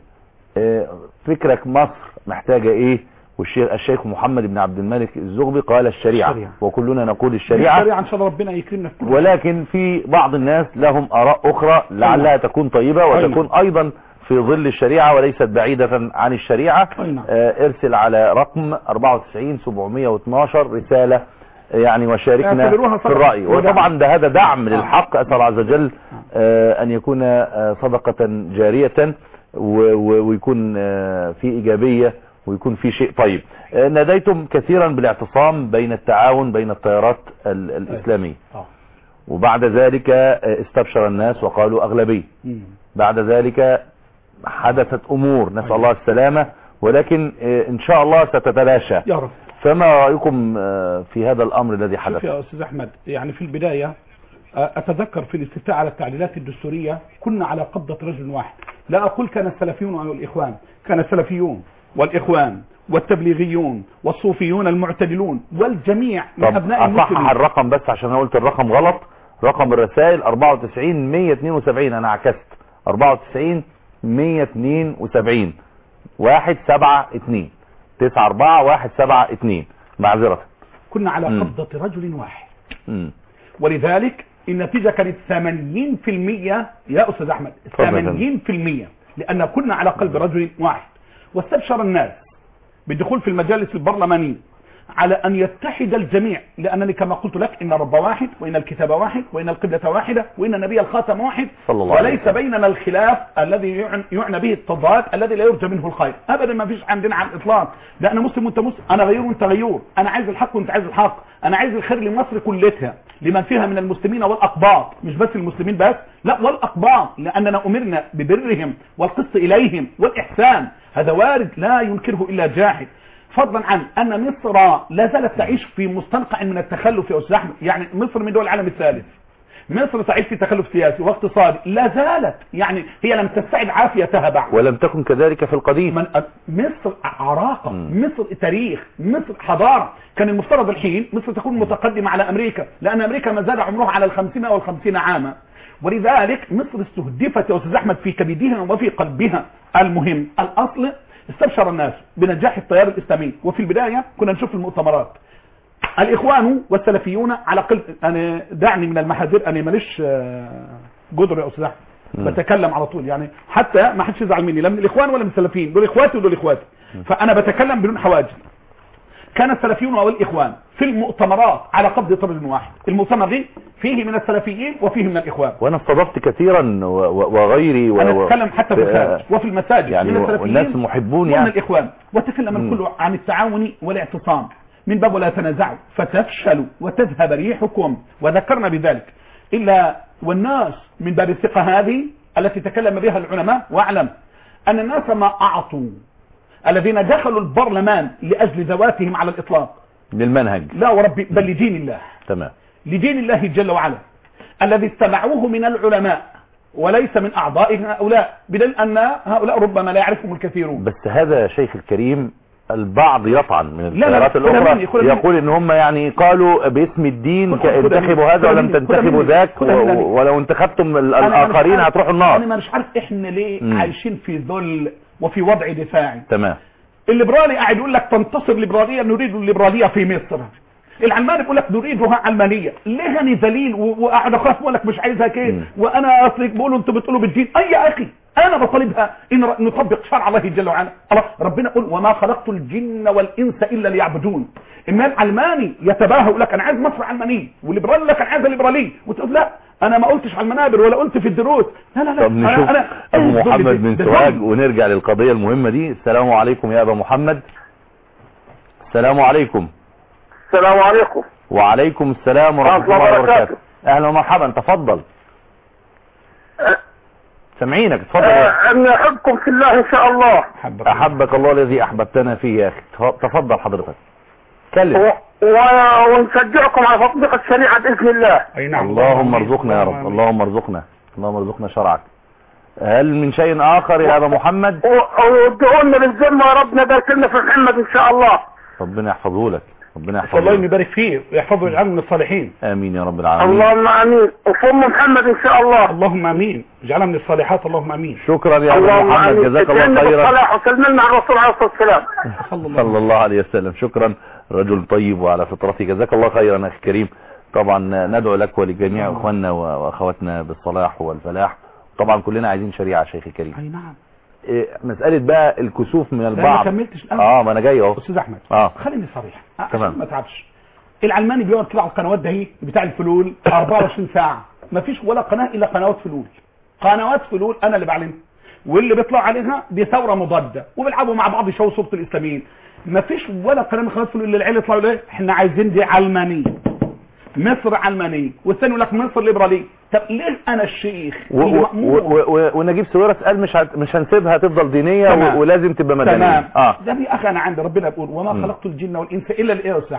فكرك مصر محتاجة إيه؟ والشيخ الشيخ محمد بن عبد الملك الزغبي قال الشريعة, الشريعة. وكلنا نقول الشريعة, الشريعة إن شاء الله ربنا يكرمنا. ولكن في بعض الناس لهم آراء أخرى لعلها تكون طيبة وتكون أيضا في ظل الشريعة وليست بعيدة عن الشريعة. آه ارسل على رقم أربعة وتسعين سبعمية واثناشر رسالة يعني وشاركنا في الرأي. وطبعا ده هذا دعم للحق، أسأل الله عز وجل آه أن يكون آه صدقة جارية ويكون آه في إيجابية ويكون في شيء طيب. ناديتم كثيرا بالاعتصام بين التعاون بين التيارات الإسلامية، وبعد ذلك استبشر الناس وقالوا أغلبية. بعد ذلك حدثت أمور نسأل الله السلامة، ولكن إن شاء الله ستتلاشى. يا رب. فما رأيكم في هذا الأمر الذي حدث؟ شوف يا أستاذ أحمد، يعني في البداية اتذكر في الاستفتاء على التعديلات الدستوريه كنا على قبضه رجل واحد. لا اقول كان السلفيون والاخوان، كان السلفيون والاخوان والتبليغيون والصوفيون المعتدلون والجميع من ابناء المسلمين. اصحح الرقم بس عشان انا قلت الرقم غلط. رقم الرسائل أربعة وتسعين مية اتنين وسبعين، انا عكست أربعة وتسعين مية اتنين وسبعين واحد سبعة اتنين تسعة أربعة واحد سبعة اتنين. معذرة. كنا على مم. قبضة رجل واحد. مم. ولذلك النتيجة كانت ثمانين في المية يا أستاذ أحمد، ثمانين في المية، لأن كنا على قلب رجل واحد. واستبشر الناس بالدخول في المجالس البرلمانية على أن يتحد الجميع، لأنني كما قلت لك إن رب واحد، وإن الكتاب واحد، وإن القبلة واحدة، وإن النبي الخاتم واحد، صلى الله عليه وليس وسلم. بيننا الخلاف الذي يعنى, يعنى به التضاد الذي لا يرجى منه الخير أبدا. ما فيش عندنا على الإطلاق. لا أنا مسلم وأنت مسلم، أنا غيور وأنت غيور، أنا عايز الحق وأنت عايز الحق، أنا عايز الخير لمصر كلتها، لمن فيها من المسلمين والأقباط، مش بس المسلمين بس، لا والأقباط، لأننا أمرنا ببرهم والقسط إليهم والإحسان. هذا وارد لا ينكره إلا جاحد. فضلا عن أن مصر لا زالت تعيش في مستنقع من التخلف يا أستاذ أحمد. يعني مصر من دول العالم الثالث، مصر تعيش في تخلف سياسي واقتصادي، لا زالت، يعني هي لم تستعد عافيتها بعد، ولم تكن كذلك في القديم. من مصر عراقة، مصر تاريخ، مصر حضارة. كان المفترض الحين مصر تكون متقدمة على أمريكا، لأن أمريكا ما زال عمرها على الخمسين أو الخمسين عاما. ولذلك مصر استهدفت يا أستاذ أحمد في كبدها وفي قلبها. المهم الأصل استبشر الناس بنجاح التيار الإسلامي. وفي البداية كنا نشوف المؤتمرات الإخوان والسلفيون على قلب. أنا دعني من المحاذير، أنا ماليش جدر يا أستاذ أحمد، بتكلم على طول، يعني حتى ما حدش يزعل مني، لا من الإخوان ولا من السلفيين، دول إخواتي ودول إخواتي، فأنا بتكلم بدون حواجز. كان السلفيون والإخوان في المؤتمرات على قبضة رجل واحد. المؤتمر دي فيه من السلفيين وفيه من الإخوان. وانا استضفت كثيرا وغيري و... انا اتكلم حتى في المساجد وفي المساجد يعني من السلفيين والناس محبون ومن يعني الإخوان، وتكلم الكل عن التعاون والاعتصام من باب ولا تنازعوا فتفشلوا وتذهب ريحكم، وذكرنا بذلك. إلا والناس من باب الثقة هذه التي تكلم بها العلماء، واعلم أن الناس ما أعطوا الذين دخلوا البرلمان لأجل ذواتهم على الإطلاق للمنهج، لا وربي، بل لدين الله. تمام. لدين الله جل وعلا الذي استمعوه من العلماء وليس من أعضاء هؤلاء، بدل أن هؤلاء ربما لا يعرفهم الكثيرون. بس هذا يا شيخ الكريم البعض يطعن من لا لا التيارات الأخرى مني يقول إن هم يعني قالوا باسم الدين انتخبوا هذا ولم تنتخبوا ذاك، ولو انتخبتم الآخرين هتروحوا النار. أنا مش عارف إحنا ليه م. عايشين في ذل وفي وضع دفاعي. تمام. الليبرالي قاعد يقول لك تنتصر ليبرالية، نريد الليبرالية في مصر. العلماني بيقول لك نريدها علمانيه. ليه انا ذليل وقاعد اخاف اقول لك مش عايزها كده، وانا اصلي بقولوا انتوا بتقولوا بالدين. اي يا اخي انا بطالبها ان نطبق شرع الله جل وعلا. الله ربنا يقول وما خلقت الجن والانس الا ليعبدون. اما العلماني يتباهى يقول لك انا عايز مصر علمانيه، والليبرالي يقول لك انا عايز ليبراليه، وتقول لا انا ما قلتش على المنابر ولا قلت في الدروس. لا لا لا. طب نشوف أنا ابو محمد من سوهاج ونرجع للقضيه المهمه دي. السلام عليكم يا ابا محمد. السلام عليكم. السلام عليكم. وعليكم السلام ورحمة الله وبركاته. اهلا ومرحبا، تفضل. أه سمعينك، تفضل. أه أن أحبكم في الله إن شاء الله. أحبك الله الذي أحببتنا فيه يا أخي. تفضل حضرتك كلم. ونشجعكم على تطبيق الشريعة بإذن الله. أي نعم. اللهم ارزقنا يا رب، اللهم ارزقنا، اللهم ارزقنا شرعك. هل من شيء آخر يا أبا محمد؟ وادعوا لنا بالذمة يا ربنا بارك لنا في محمد إن شاء الله. ربنا يحفظه لك، ربنا يحفظه الله يبارك فيه ويحفظه ويجعله من الصالحين. امين يا رب العالمين. اللهم امين. وفم محمد ان شاء الله. اللهم امين، اجعلها من الصالحات. اللهم امين. شكرا يا ابو محمد، جزاك الله خيرا. الصلاح وسلمنا على الرسول عليه الصلاه والسلام. صلى الله عليه وسلم. شكرا، رجل طيب وعلى فطرته. جزاك الله خيرا اخي الكريم. طبعا ندعو لك ولجميع اخواننا واخواتنا بالصلاح والفلاح. طبعا كلنا عايزين شريعه شيخ الكريم. اي نعم. مسألة بقى الكسوف من البعض. ما كملتش الآن. اه ما انا جاي اهو استاذ احمد. اه خليني صريح تمام، ما تعبش. العلماني بيقعد كده على القنوات ده بتاع الفلول أربعة وعشرين ساعة، ما فيش ولا قناة الا قنوات فلول. قنوات فلول انا اللي بعلنها، واللي بيطلع عليها دي ثورة مضادة، وبيلعبوا مع بعض يشوفوا صورة الاسلاميين. ما فيش ولا قناة من قنوات فلول اللي العيال يطلعوا ليه احنا عايزين دي علمانية، مصر علمانية، والثاني يقول لك مصر ليبرالية. طب ليه انا الشيخ ونجيب سويرس قال مش مش هنسيبها تفضل دينية ولازم تبقى مدنية. تمام. اه ده يا اخي انا عندي ربنا بيقول وما خلقت الجن والانس الا لايه يا استاذ احمد؟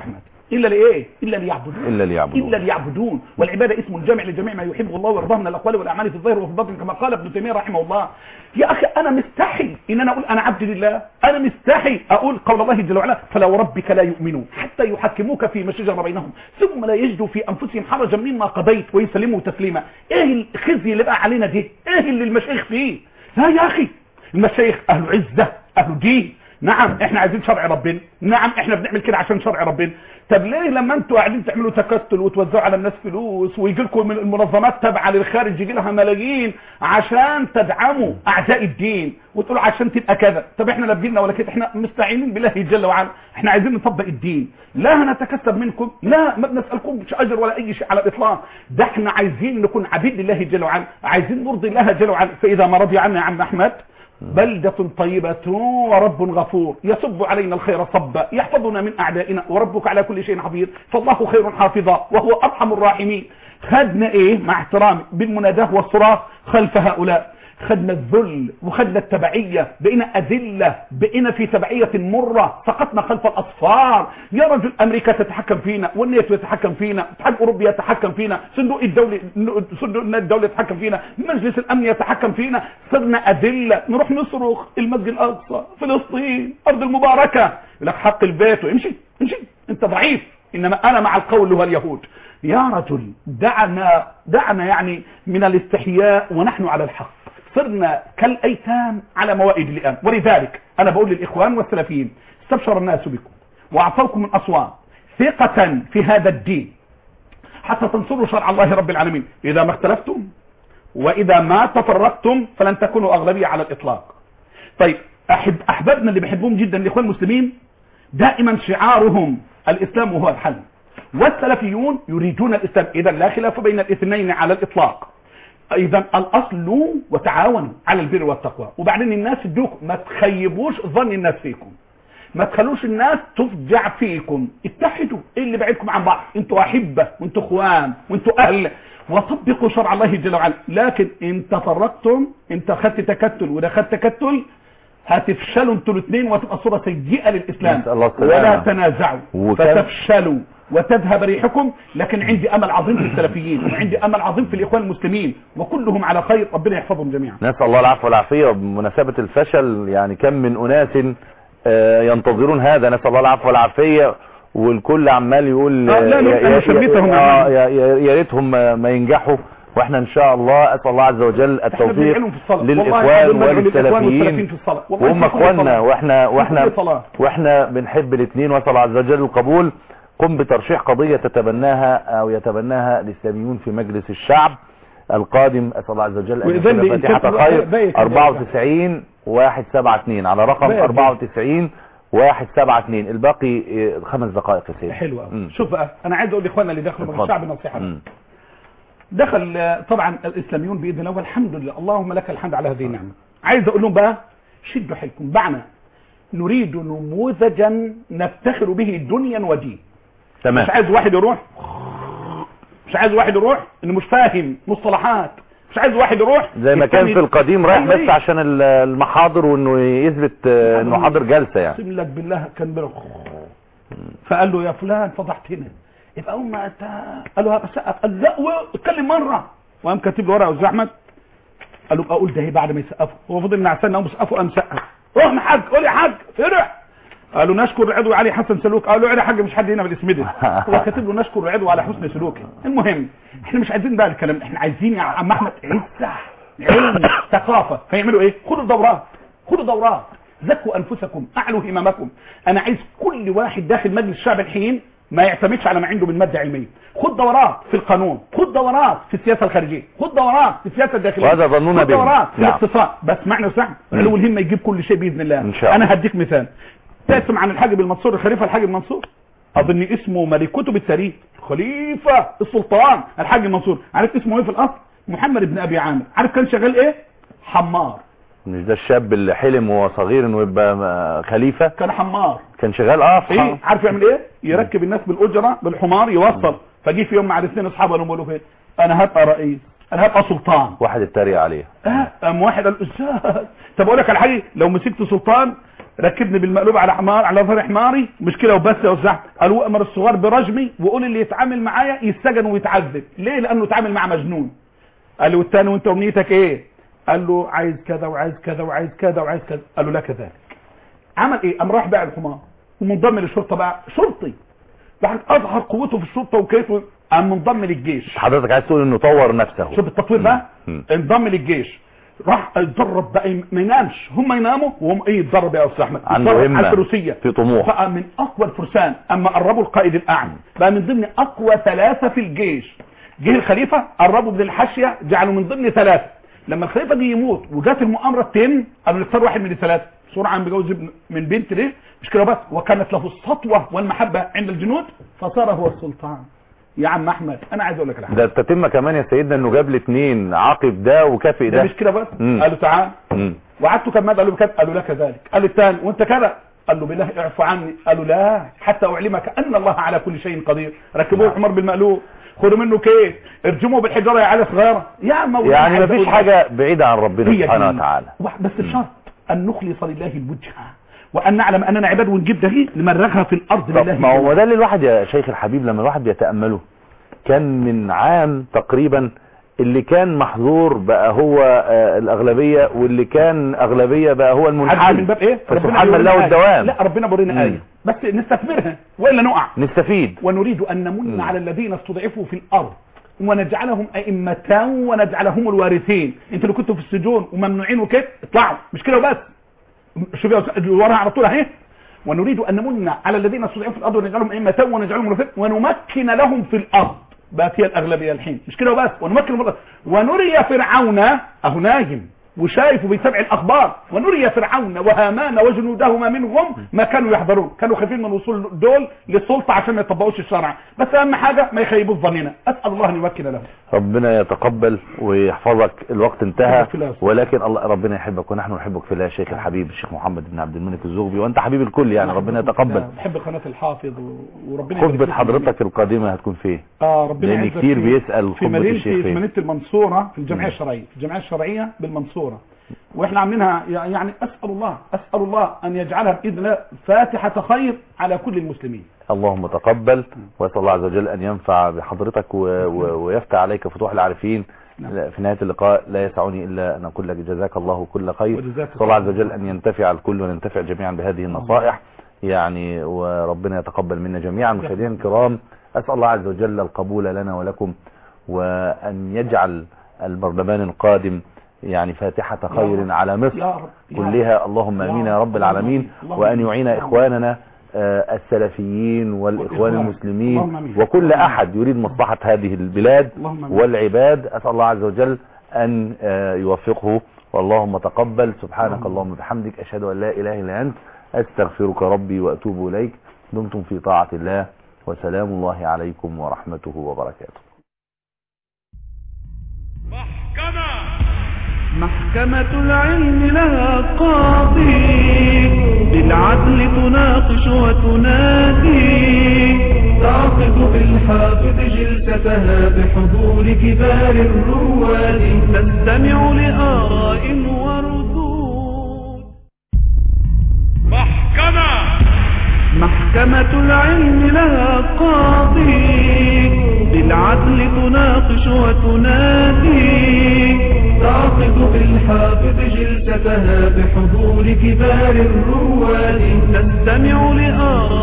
الا لايه؟ الا ليعبدون الا ليعبدون الا ليعبدون والعباده اسم جامع لجميع ما يحبه الله ويرضاه من الاقوال والاعمال في الظاهر وفي الباطن كما قال ابن تيميه رحمه الله. يا اخي انا مستحي ان انا اقول انا عبد لله، انا مستحي اقول قول الله جل وعلا فلا وربك لا يؤمنون حتى يحكموك فيما شجر بينهم ثم لا يجدوا في انفسهم حرجا مما قضيت ويسلموا تسليما. ايه الخزي اللي بقى علينا ده؟ ايه اللي المشايخ فيه؟ لا يا اخي المشايخ اهل عزه اهل دين. نعم احنا عايزين شرع ربنا، نعم احنا بنعمل كده عشان شرع ربنا. طب ليه لما انتوا قاعدين تعملوا تكتل وتوزعوا على الناس فلوس ويجي لكم من المنظمات تابعه للخارج يجي لها ملايين عشان تدعموا اعداء الدين وتقولوا عشان تبقى كذا؟ طب احنا لا بجيلنا ولا كده، احنا مستعينين بالله جل وعلا، احنا عايزين نطبق الدين، لا هنتكسب منكم، لا ما بنسالكمش اجر ولا اي شيء على الاطلاق، ده احنا عايزين نكون عبيد لله جل وعلا، عايزين نرضي الله جل وعلا. فاذا ما رضي عنا يا عم احمد بلدة طيبة ورب غفور يصب علينا الخير صبا يحفظنا من أعدائنا وربك على كل شيء حفيظ فالله خير حافظا وهو أرحم الراحمين. خدنا إيه مع احترامي بالمناداة والصراخ خلف هؤلاء؟ خدنا الذل وخدنا التبعية، بقينا أذلة، بقينا في تبعية مرة، سقطنا خلف الأصفار. يا رجل أمريكا تتحكم فينا والناتو يتحكم فينا، الاتحاد الأوروبي يتحكم فينا، صندوق الدولة صندوق الدولة يتحكم فينا، مجلس الأمن يتحكم فينا، صرنا أذلة. نروح نصرخ المسجد الأقصى فلسطين أرض المباركة، لك حق البيت وامشي امشي أنت ضعيف، إنما أنا مع القول اللي هو اليهود. يا رجل دعنا دعنا يعني من الاستحياء ونحن على الحق، صرنا كالأيتام على موائد اللئام. ولذلك أنا بقول للإخوان والسلفيين استبشر الناس بكم وأعطوكم من أصوات ثقة في هذا الدين حتى تنصروا شرع الله رب العالمين. إذا ما اختلفتم وإذا ما تفرقتم فلن تكونوا أغلبية على الإطلاق. طيب أحب أحبابنا اللي بحبهم جدا الإخوان المسلمين دائما شعارهم الإسلام وهو الحل، والسلفيون يريدون الإسلام، إذا لا خلاف بين الاثنين على الإطلاق. اذا الاصل وتعاونوا على البر والتقوى. وبعدين الناس ادوكم، ما تخيبوش ظن الناس فيكم، ما تخلوش الناس تفجع فيكم، اتحدوا. ايه اللي بعيدكم عن بعض؟ انتوا احبه وانتوا اخوان وانتوا اهل، وطبقوا شرع الله جل وعلا. لكن ان تفرقتم، انت خدت تكتل وده خد تكتل، هتفشلوا انتوا الاثنين وتبقى صوره سيئه للاسلام. ولا تنازعوا فتفشلوا وتذهب ريحكم. لكن عندي امل عظيم في السلفيين وعندي امل عظيم في الاخوان المسلمين وكلهم على خير، ربنا يحفظهم جميعا. نسال الله العفو والعافيه. وبمناسبه الفشل يعني كم من اناس ينتظرون هذا، نسال الله العفو والعافيه، والكل عمال يقول آه لا لا انا شميتهم يا ريتهم ما ينجحوا، واحنا ان شاء الله اسال الله عز وجل التوفيق للاخوان والسلفيين وهم اخواننا، واحنا واحنا واحنا بنحب الاثنين، واسال الله عز وجل القبول. قم بترشيح قضية تتبناها او يتبناها الاسلاميون في مجلس الشعب القادم، اسال الله عز وجل ان يكون فاتحة خير. أربعة وتسعين واحد سبعة اثنين على رقم أربعة وتسعين واحد سبعة اثنين. الباقي خمس دقائق يا سيدي. حلوة. شوف بقى انا عايز اقول لاخواننا اللي دخلوا مجلس الشعب نصيحة. دخل طبعا الاسلاميون باذن الله والحمد لله، اللهم لك الحمد على هذه النعمه. عايز اقول لهم بقى شدوا حيلكم، بعنا نريد نموذجا نفتخر به دنيا ودين. تمام. مش عايز واحد يروح مش عايز واحد يروح انه مش فاهم مصطلحات، مش عايز واحد يروح زي ما كان في القديم رايح بس عشان المحاضر وانه يثبت انه حاضر جلسه يعني. اقسم لك بالله كان بيروح فقال له يا فلان فضحتنا، يبقى هم انت قال له بسقف، قال لا اتكلم مره، وقام كاتب له ورقه يا استاذ احمد، قال له اقول ده بعد ما يسقفوا، هو فضل نعسان قام يسقفوا قام سقف، روح يا حاج قول يا حاج فرح. قالوا نشكر العضو علي حسن سلوك، قالوا يا حاج مش حد هنا بالاسم ده، هو كاتب له نشكر العضو على حسن سلوكه. المهم احنا مش عايزين بقى الكلام، احنا عايزين يا عم احمد عزه علم ثقافه. فيعملوا ايه؟ خدوا دورات خدوا دورات زكوا انفسكم اعلوا هممكم. انا عايز كل واحد داخل مجلس الشعب الحين ما يعتمدش على ما عنده من ماده علميه، خد دورات في القانون، خد دورات في السياسه الخارجيه، خد دورات في السياسه الداخليه، وهذا ظنونا به، خد دورات في الاقتصاد. بس معنى صح علو الهمه يجيب كل شيء باذن الله. إن شاء الله. انا هديك مثال. تسمع عن الحاج المنصور الخليفه الحاج المنصور، اظن اسمه ملك كتب التاريخ، خليفه السلطان الحاج المنصور. عارف اسمه ايه في الاصل؟ محمد بن ابي عامر. عارف كان شغال ايه؟ حمار. مش ده الشاب اللي حلم وهو صغير انه يبقى خليفه؟ كان حمار. كان شغال اه ايه عارف يعمل ايه؟ يركب الناس بالاجره بالحمار يوصل. فجي في يوم مع الاثنين اصحابه قالوا له فين؟ انا هبقى رئيس، انا هبقى سلطان. واحد اتريق عليه. اه قام واحد قال استاذ طب اقول لك على حاجه، لو مسكت سلطان ركبني بالمقلوب على حمار على ظهر حماري مش كده وبس يا استاذ. قالوا امر الصغار برجمي وقول اللي يتعامل معايا يسجن ويتعذب. ليه؟ لانه اتعامل مع مجنون. قال له والثاني وانت امنيتك ايه؟ قال له عايز كذا وعايز كذا وعايز كذا وعايز كذا. قال له لا كذلك. عمل ايه؟ قام راح باع الحمار ومنضم للشرطه بقى شرطي. بعد اظهر قوته في الشرطه وكيفه قام منضم للجيش. حضرتك عايز تقول انه طور نفسه. شوف التطوير بقى. انضم للجيش راح يتدرب بقى ما ينامش. هم يناموا وهم ايه يتدرب يا استاذ احمد. عنده همه الفروسيه في طموح. بقى من اقوى الفرسان. اما قربوا القائد الاعلى بقى من ضمن اقوى ثلاثه في الجيش. جه الخليفه قربوا من الحاشيه جعلوا من ضمن ثلاثه. لما الخليفه دي يموت وجات المؤامره التاني قالوا نختار واحد من الثلاثه. سرعه بيجوز من بنت ليه مش كده بس وكانت له السطوه والمحبه عند الجنود فصار هو السلطان. يا عم احمد انا عايز اقول لك الحاجه ده التتمه كمان يا سيدنا انه جاب الاثنين عاقب ده وكافئ ده. ده مش كده بس. قالوا تعال وقعدته كم ماذا؟ قالوا كذا. قالوا لا كذلك. قال الثاني وانت كذا. قال له بالله اعفو عني. قالوا لا حتى اعلمك ان الله على كل شيء قدير. ركبوه الحمار بالمقلوب خدوا منه كيف ارجموه بالحجاره يا عيال صغيره. يا مولانا يعني ما فيش حاجه بعيده عن ربنا سبحانه وتعالى. بس الشرط ان نخلص لله الوجهه وان نعلم اننا عباد ونجيب ده نمرغها في الارض لله. ما هو ده اللي الواحد يا شيخ الحبيب لما الواحد بيتامله كان من عام تقريبا اللي كان محظور بقى هو آه الاغلبيه واللي كان اغلبيه بقى هو المنحل. من باب ايه؟ فسبحان الله الدوام. لا ربنا بورينا ايه بس نستثمرها والا نقع. نستفيد. ونريد ان نمن مم. على الذين استضعفوا في الارض ونجعلهم ائمه ونجعلهم الوارثين. انتوا اللي كنتوا في السجون وممنوعين وكده اطلعوا مش كده وبس. شوف وراها على طول اهي. ونريد ان نمن على الذين استضعفوا في الارض ونجعلهم ائمه ونجعلهم الوارثين ونمكن لهم في الارض. بقت هي الاغلبيه الحين مش كده وبس. ونمكن لهم ونري فرعون اهو نايم وشايف وبيتابع الاخبار. ونري فرعون وهامان وجنودهما منهم ما كانوا يحضرون. كانوا خايفين من وصول دول للسلطه عشان ما يطبقوش الشرع. بس اهم حاجه ما يخيبوش ظننا. اسال الله ان يمكن لهم. ربنا يتقبل ويحفظك. الوقت انتهى ولكن الله ربنا يحبك ونحن نحبك في الله. شيخ الحبيب الشيخ محمد بن عبد الملك الزغبي وانت حبيب الكل يعني ربنا يتقبل. بحب قناه الحافظ وربنا خطبه حضرتك القادمه هتكون فين؟ اه ربنا لان كتير بيسال خطبه الشيخ فين؟ في مدينه المنصوره في الجمعيه الشرعيه في الجمعيه الشرعيه بالمنصوره. واحنا عاملينها يعني اسال الله اسال الله ان يجعلها باذن الله فاتحه خير على كل المسلمين. اللهم تقبل واسال الله عز وجل ان ينفع بحضرتك و... و... ويفتح عليك فتوح العارفين. في نهايه اللقاء لا يسعني الا ان اقول لك جزاك الله كل خير. اسال الله عز وجل ان ينتفع الكل وننتفع جميعا بهذه النصائح يعني وربنا يتقبل منا جميعا. مشاهدينا الكرام اسال الله عز وجل القبول لنا ولكم وان يجعل البرلمان القادم يعني فاتحة خير على مصر كلها. اللهم امين يا رب العالمين. وان يعين اخواننا السلفيين والاخوان المسلمين وكل احد يريد مصلحة هذه البلاد والعباد. اسال الله عز وجل ان يوفقه. واللهم تقبل. سبحانك اللهم وبحمدك اشهد ان لا اله الا انت استغفرك ربي واتوب اليك. دمتم في طاعة الله وسلام الله عليكم ورحمته وبركاته. محكمة محكمة العلم لها قاضي بالعدل تناقش وتنادي تعقد بالحافظ جلستها بحضور كبار الرواد تستمع لآراء وردود. محكمة محكمة العلم لها قاضي بالعدل تناقش وتنادي تعقد بالحافظ جلستها بحضور كبار الرواد تستمع لآراء